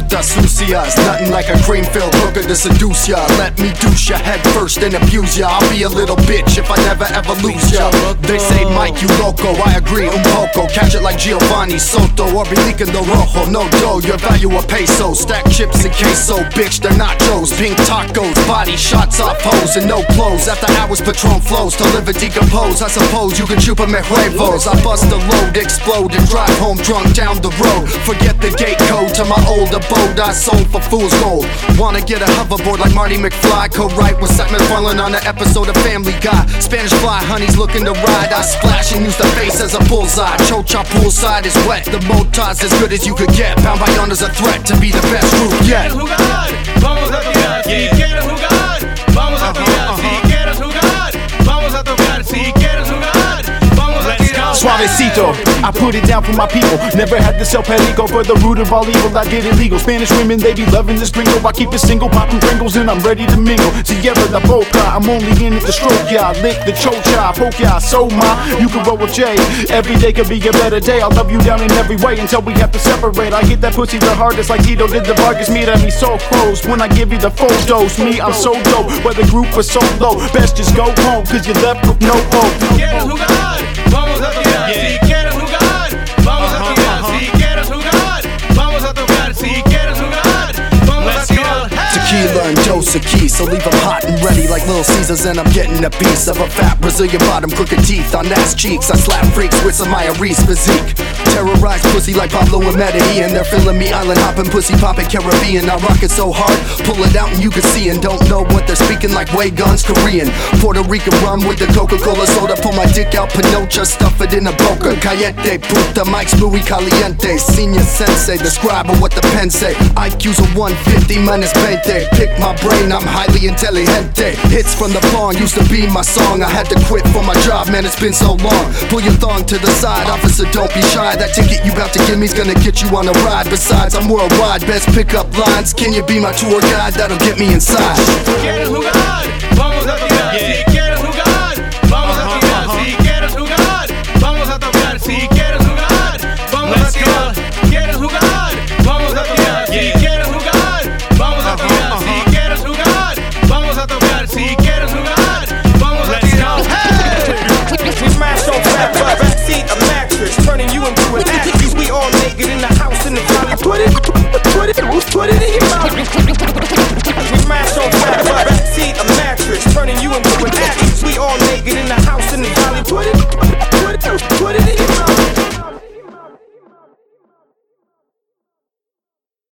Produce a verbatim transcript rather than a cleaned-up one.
puta sucias. Nothing like a cream-filled hooker to seduce ya. Let me douche ya head first and abuse ya. I'll be a little bitch if I never ever lose ya. They say Mike, you loco, I agree, un poco. Catch it like Giovanni Soto or Belicando Rojo. No dough, your value a peso. Stack chips and queso, bitch, they're nachos. Pink tacos, body shots off hoes and no clothes. After hours, Patron flows to live and decompose. I suppose you can chupa me huevos. I bust a load, explode and drive home drunk down the road. Forget the gate code to my old abode I sold for fool's gold. Wanna get a hoverboard like Marty McFly. Co-write with Seth MacFarlane on an episode of Family Guy. Spanish fly honeys looking to ride. I splash and use the face as a bullseye. Chocha poolside is wet. The motor's as good as you could get. Bound by honor's a threat to be the best group yet. Vamos a tocar, si quieres jugar. Vamos a tocar, si quieres jugar. Vamos a tocar, si quieres jugar. Vamos a tirar. Suavecito, I put it down for my people. Never had to sell perico for the root of all evil. I did illegal. Spanish women, they be loving this gringo. I keep it single, popping Pringles, and I'm ready to mingle. Sierra la boca, I'm only in it to stroke ya. Lick the chocha, poke ya, so ma. You can roll with Jay. Every day could be a better day. I'll love you down in every way until we have to separate. I hit that pussy the hardest like Tito did the Vargas. Mira me so close when I give you the full dose. Me, I'm so dope, whether group or solo. Best just go home, cause you left with no hope. ¿Quieres jugar? Vamos a tocar, si quieres jugar. Vamos a tocar, si quieres jugar. Vamos a tocar, si quieres jugar. Vamos a tirar. Tequila and dose of key, so leave them hot and ready like Little Caesars. And I'm getting a piece of a fat Brazilian bottom, crooked teeth on ass cheeks. I slap freaks with some Maya Reese physique. Terrorize pussy like Pablo and Medellin. They're feeling me island hopping, pussy popping Caribbean. I rock it so hard, pull it out and you can see. And don't know what they're speaking like way guns Korean. Puerto Rican rum with the Coca-Cola soda. Pull my dick out, Pinocha, stuff it in a boca. Cayete, puta, Mike's muy caliente. Senior sensei, the scribe of what the pen say. I Q's a one fifty minus twenty. Pick my brain, I'm highly intelligente. Hits from the pong used to be my song. I had to quit for my job, man, it's been so long. Pull your thong to the side, officer, don't be shy. That ticket you about to give me's gonna get you on a ride. Besides, I'm worldwide, best pickup lines. Can you be my tour guide? That'll get me inside.